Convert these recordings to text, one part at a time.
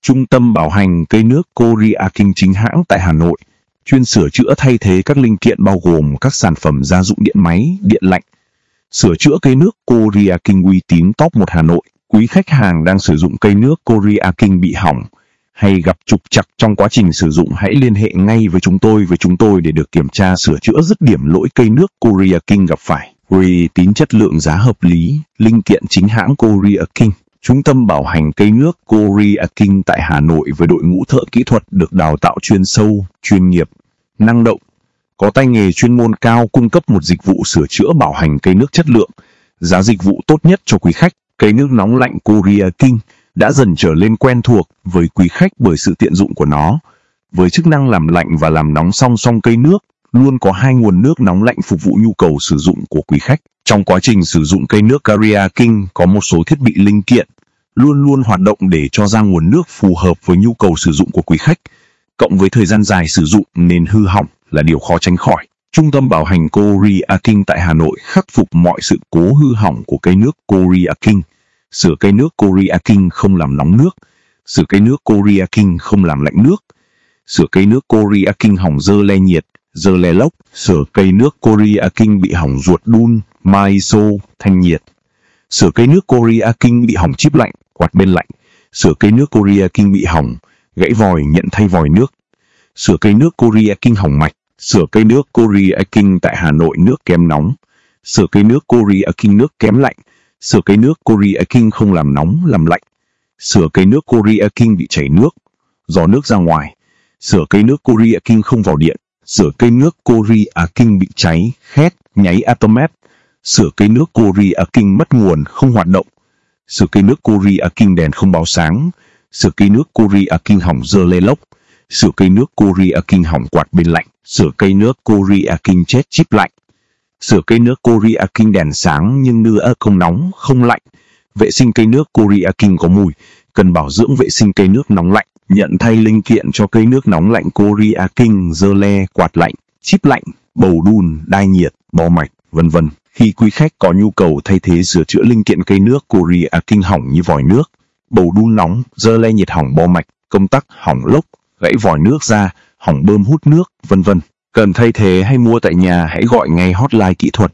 Trung tâm bảo hành cây nước Korea King chính hãng tại Hà Nội, chuyên sửa chữa thay thế các linh kiện bao gồm các sản phẩm gia dụng điện máy, điện lạnh. Sửa chữa cây nước Korea King uy tín top 1 Hà Nội. Quý khách hàng đang sử dụng cây nước Korea King bị hỏng hay gặp trục trặc trong quá trình sử dụng, hãy liên hệ ngay với chúng tôi để được kiểm tra sửa chữa dứt điểm lỗi cây nước Korea King gặp phải. Uy tín, chất lượng, giá hợp lý, linh kiện chính hãng Korea King. Trung tâm bảo hành cây nước Korea King tại Hà Nội với đội ngũ thợ kỹ thuật được đào tạo chuyên sâu, chuyên nghiệp, năng động, có tay nghề chuyên môn cao, cung cấp một dịch vụ sửa chữa bảo hành cây nước chất lượng, giá dịch vụ tốt nhất cho quý khách. Cây nước nóng lạnh Korea King đã dần trở nên quen thuộc với quý khách bởi sự tiện dụng của nó. Với chức năng làm lạnh và làm nóng song song, cây nước luôn có 2 nguồn nước nóng lạnh phục vụ nhu cầu sử dụng của quý khách. Trong quá trình sử dụng cây nước Korea King có một số thiết bị linh kiện luôn luôn hoạt động để cho ra nguồn nước phù hợp với nhu cầu sử dụng của quý khách. Cộng với thời gian dài sử dụng nên hư hỏng là điều khó tránh khỏi. Trung tâm bảo hành Korea King tại Hà Nội khắc phục mọi sự cố hư hỏng của cây nước Korea King. Sửa cây nước Korea King không làm nóng nước. Sửa cây nước Korea King không làm lạnh nước. Sửa cây nước Korea King hỏng dơ le nhiệt, dơ le lốc. Sửa cây nước Korea King bị hỏng ruột đun, maiso, thanh nhiệt. Sửa cây nước Korea King bị hỏng chip lạnh, quạt bên lạnh. Sửa cây nước Korea King bị hỏng, gãy vòi, nhận thay vòi nước. Sửa cây nước Korea King hỏng mạch. Sửa cây nước Korea King tại Hà Nội nước kém nóng. Sửa cây nước Korea King nước kém lạnh. Sửa cây nước Korea King không làm nóng, làm lạnh. Sửa cây nước Korea King bị chảy nước, gió nước ra ngoài. Sửa cây nước Korea King không vào điện. Sửa cây nước Korea King bị cháy, khét, nháy automat. Sửa cây nước Korea King mất nguồn, không hoạt động. Sửa cây nước Korea King đèn không báo sáng. Sửa cây nước Korea King hỏng dơ le lốc. Sửa cây nước Korea King hỏng quạt bên lạnh. Sửa cây nước Korea King chết chip lạnh. Sửa cây nước Korea King đèn sáng nhưng nữa không nóng, không lạnh. Vệ sinh cây nước Korea King có mùi, cần bảo dưỡng vệ sinh cây nước nóng lạnh. Nhận thay linh kiện cho cây nước nóng lạnh Korea King, dơ le, quạt lạnh, chip lạnh, bầu đun, đai nhiệt, bo mạch, vân vân. Khi quý khách có nhu cầu thay thế sửa chữa linh kiện cây nước Korea King hỏng như vòi nước, bầu đun nóng, dơ le nhiệt hỏng bo mạch, công tắc hỏng lốc, gãy vòi nước ra, hỏng bơm hút nước, vân vân. Cần thay thế hay mua tại nhà, hãy gọi ngay hotline kỹ thuật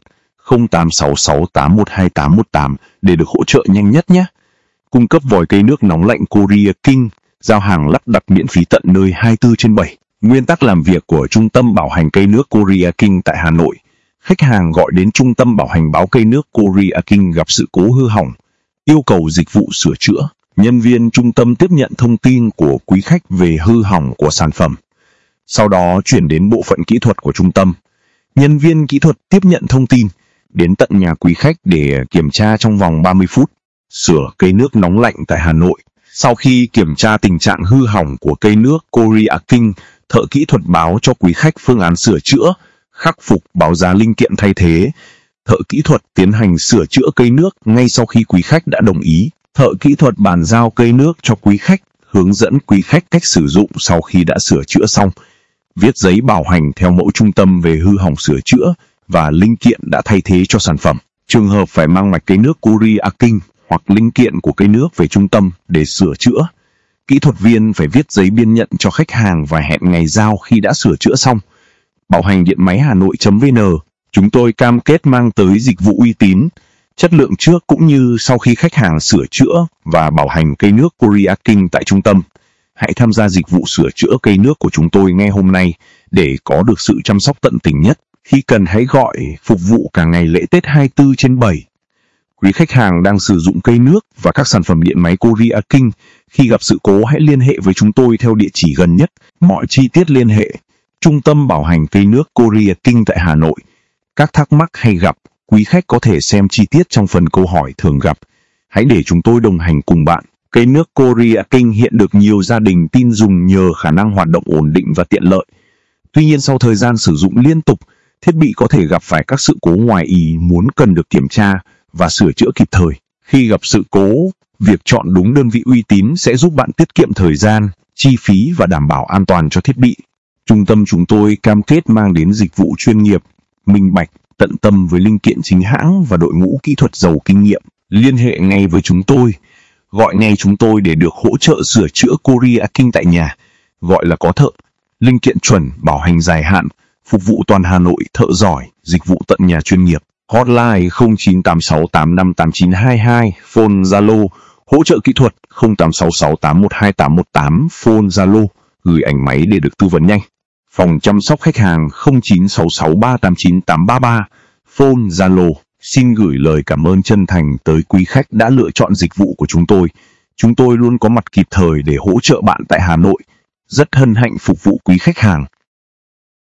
0866812818 để được hỗ trợ nhanh nhất nhé. Cung cấp vòi cây nước nóng lạnh Korea King, giao hàng lắp đặt miễn phí tận nơi 24/7. Nguyên tắc làm việc của Trung tâm bảo hành cây nước Korea King tại Hà Nội. Khách hàng gọi đến Trung tâm bảo hành báo cây nước Korea King gặp sự cố hư hỏng, yêu cầu dịch vụ sửa chữa. Nhân viên trung tâm tiếp nhận thông tin của quý khách về hư hỏng của sản phẩm. Sau đó chuyển đến bộ phận kỹ thuật của trung tâm. Nhân viên kỹ thuật tiếp nhận thông tin, đến tận nhà quý khách để kiểm tra trong vòng 30 phút. Sửa cây nước nóng lạnh tại Hà Nội. Sau khi kiểm tra tình trạng hư hỏng của cây nước Korea King, thợ kỹ thuật báo cho quý khách phương án sửa chữa, khắc phục, báo giá linh kiện thay thế. Thợ kỹ thuật tiến hành sửa chữa cây nước ngay sau khi quý khách đã đồng ý. Thợ kỹ thuật bàn giao cây nước cho quý khách, hướng dẫn quý khách cách sử dụng sau khi đã sửa chữa xong. Viết giấy bảo hành theo mẫu trung tâm về hư hỏng sửa chữa và linh kiện đã thay thế cho sản phẩm. Trường hợp phải mang mạch cây nước Korea King hoặc linh kiện của cây nước về trung tâm để sửa chữa, kỹ thuật viên phải viết giấy biên nhận cho khách hàng và hẹn ngày giao khi đã sửa chữa xong. Bảo hành điện máy Hà Nội.vn, chúng tôi cam kết mang tới dịch vụ uy tín, chất lượng trước cũng như sau khi khách hàng sửa chữa và bảo hành cây nước Korea King tại trung tâm. Hãy tham gia dịch vụ sửa chữa cây nước của chúng tôi ngay hôm nay để có được sự chăm sóc tận tình nhất. Khi cần hãy gọi, phục vụ cả ngày lễ Tết 24/7. Quý khách hàng đang sử dụng cây nước và các sản phẩm điện máy Korea King, khi gặp sự cố hãy liên hệ với chúng tôi theo địa chỉ gần nhất. Mọi chi tiết liên hệ Trung tâm bảo hành cây nước Korea King tại Hà Nội. Các thắc mắc hay gặp, quý khách có thể xem chi tiết trong phần câu hỏi thường gặp. Hãy để chúng tôi đồng hành cùng bạn. Cây nước Korea King hiện được nhiều gia đình tin dùng nhờ khả năng hoạt động ổn định và tiện lợi. Tuy nhiên sau thời gian sử dụng liên tục, thiết bị có thể gặp phải các sự cố ngoài ý muốn cần được kiểm tra và sửa chữa kịp thời. Khi gặp sự cố, việc chọn đúng đơn vị uy tín sẽ giúp bạn tiết kiệm thời gian, chi phí và đảm bảo an toàn cho thiết bị. Trung tâm chúng tôi cam kết mang đến dịch vụ chuyên nghiệp, minh bạch, tận tâm với linh kiện chính hãng và đội ngũ kỹ thuật giàu kinh nghiệm. Liên hệ ngay với chúng tôi Gọi ngay chúng tôi để được hỗ trợ sửa chữa Korea King tại nhà. Gọi là có thợ. Linh kiện chuẩn, bảo hành dài hạn, phục vụ toàn Hà Nội, thợ giỏi, dịch vụ tận nhà chuyên nghiệp. Hotline 0986858922, phone Zalo, hỗ trợ kỹ thuật 0866812818, phone Zalo, gửi ảnh máy để được tư vấn nhanh. Phòng chăm sóc khách hàng 0966389833, phone Zalo. Xin gửi lời cảm ơn chân thành tới quý khách đã lựa chọn dịch vụ của chúng tôi. Chúng tôi luôn có mặt kịp thời để hỗ trợ bạn tại Hà Nội. Rất hân hạnh phục vụ quý khách hàng.